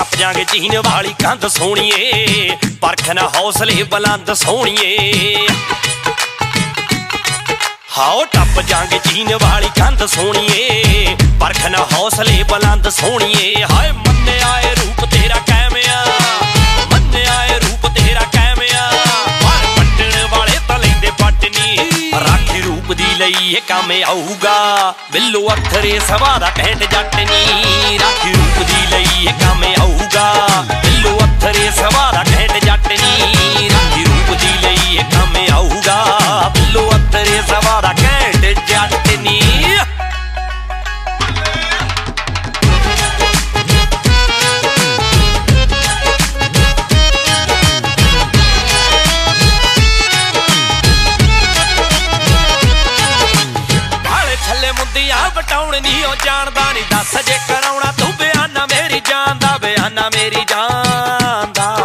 टप जांगे चीन वाली कंध सोहणीए, परखना हौसले बुलंद सोहणीए। हाओ टप जांगे चीन वाली कंध सोहणीए, परखना हौसले बुलंद सोहणीए। हाय मन्ने आए रूप तेरा कैमिया, मन्ने आए रूप तेरा कैमिया, पर पट्टण वाले तां लैंदे पटनी। राखी रूप दी लई ये काम आऊगा, बिल्लो अथरे सवा दा कहत जट नी। राखी रूप दी लई ये काम आऊगा, बिल्लो अथरे सवा दा कहत जट नी। राखी रूप दी लई ये काम आऊगा, बिल्लो अथरे सवा दा कहत जट नी। बटाउण नी ओ जानदा नी, दस जे कराउणा तू बयाना मेरी जान दा, बयाना मेरी जान दा।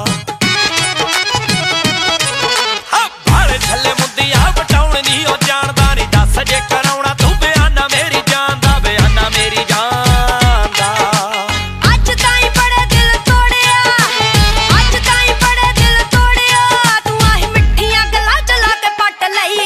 भाले थल्ले मुंदिया बटाउण नी ओ जानदा नी, दस जे कराउणा तू बयाना मेरी जान दा, बयाना मेरी जान दा। अज ताईं बड़े दिल तोड़िया, अज ताईं बड़े दिल तोड़िया, तू आही मिठियां गल्लां चला के पट लई।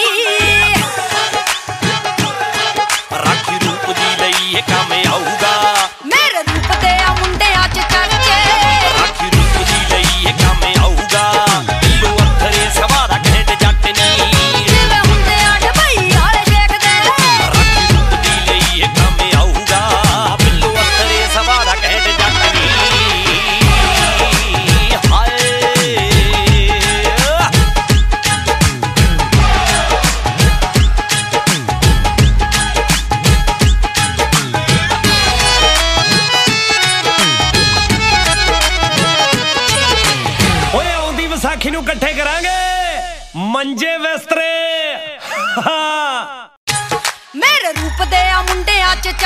राखी रूप दी लई ये काम आऊगा, मेरे रूप दे आ मुंडियां च चर्चे। राखी रूप दी लई ये काम आऊगा, बिल्लो अथरे सवा दा कहत जट नी। जिवें हुंदे आ डबई वाले देखदे। राखी रूप दी लई ये काम आऊगा, बिल्लो अथरे सवा दा कहत जट नी। हाय विसाखी नूं इकट्ठे करांगे मंजे बिस्तरे। मेरे रूप दे आ मुंडियां च